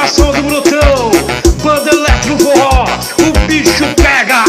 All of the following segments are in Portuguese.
Coração do Brutão, Banda Eletro Forró, o bicho pega!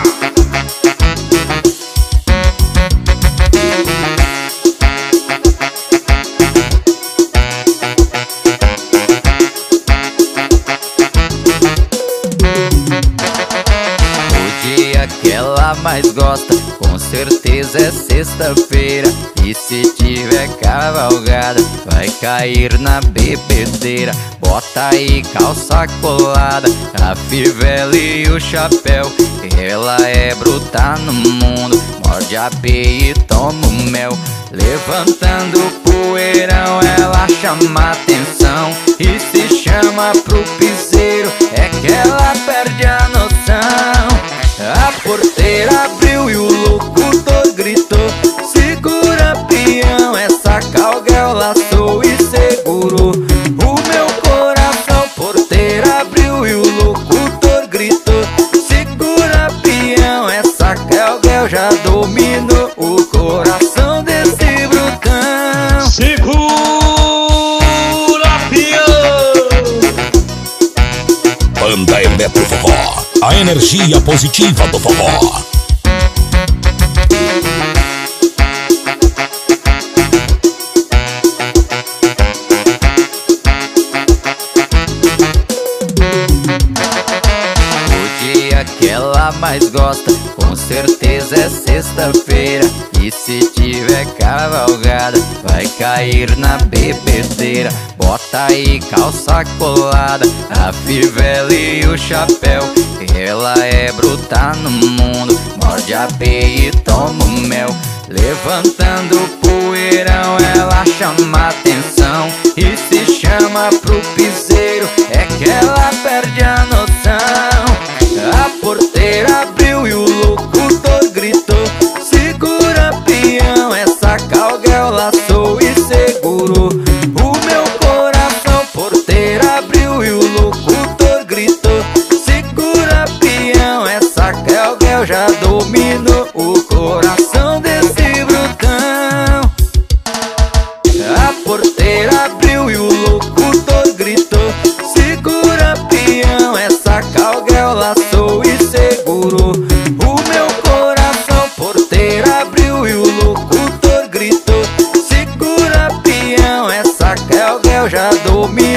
O dia que ela mais gosta, com certeza é sexta-feira. E se tiver cavalgada, vai cair na bebedeira. Bota aí calça colada, a fivela e o chapéu. Ela é bruta no mundo, morde a peia e toma o mel. Levantando o poeirão, ela chama atenção. E se chama pro piseiro, é que ela perde a noção. A porteira abriu e o locutor gritou: segura, peão, essa cowgirl laçou e segurou o meu coração. Porteira abriu e o locutor gritou: segura, peão, essa cowgirl já dominou o coração desse brutão. Segura, peão! Banda Eletro Forró, a energia positiva do forró. O dia que ela mais gosta, com certeza é sexta-feira. E se tiver cavalgada, vai cair na bebedeira. Bota aí calça colada, a fivela e o chapéu. Ela é bruta no mundo, morde a peia e toma o mel. Levantando o poeirão, ela chama atenção. E se chama pro piseiro, é que ela perde a noção. A porteira abriu e o locutor gritou: segura, peão, essa cowgirl laçou e segurou o meu coração. Porteira abriu e o locutor gritou: segura, peão, essa cowgirl já dominou o coração desse brutão. A porteira abriu e o locutor gritou: segura, peão, essa cowgirl laçou e segurou o meu coração. Porteira abriu e o locutor gritou: segura, peão, essa cowgirl já dominou